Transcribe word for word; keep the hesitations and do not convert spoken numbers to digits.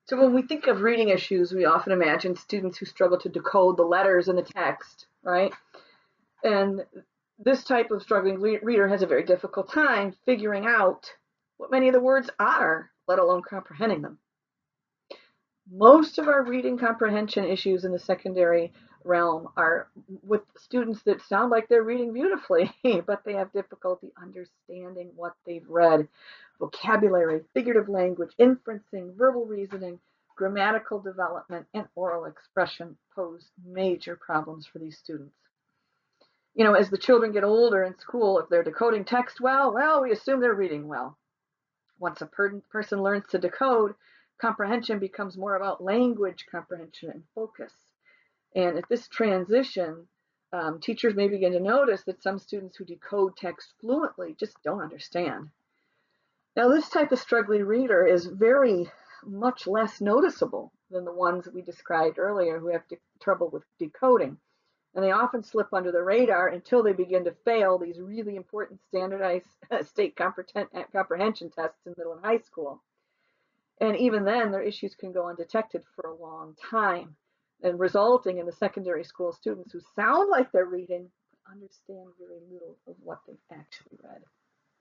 So when we think of reading issues, we often imagine students who struggle to decode the letters in the text, right? And this type of struggling reader has a very difficult time figuring out what many of the words are, let alone comprehending them. Most of our reading comprehension issues in the secondary realm are with students that sound like they're reading beautifully, but they have difficulty understanding what they've read. Vocabulary, figurative language, inferencing, verbal reasoning, grammatical development, and oral expression pose major problems for these students. You know, as the children get older in school, if they're decoding text well, well, we assume they're reading well. Once a per person learns to decode, comprehension becomes more about language comprehension and focus. And at this transition, um, teachers may begin to notice that some students who decode text fluently just don't understand. Now, this type of struggling reader is very much less noticeable than the ones we described earlier who have trouble with decoding. And they often slip under the radar until they begin to fail these really important standardized state comprehension tests in middle and high school. And even then, their issues can go undetected for a long time, and resulting in the secondary school students who sound like they're reading but understand very little of what they've actually read.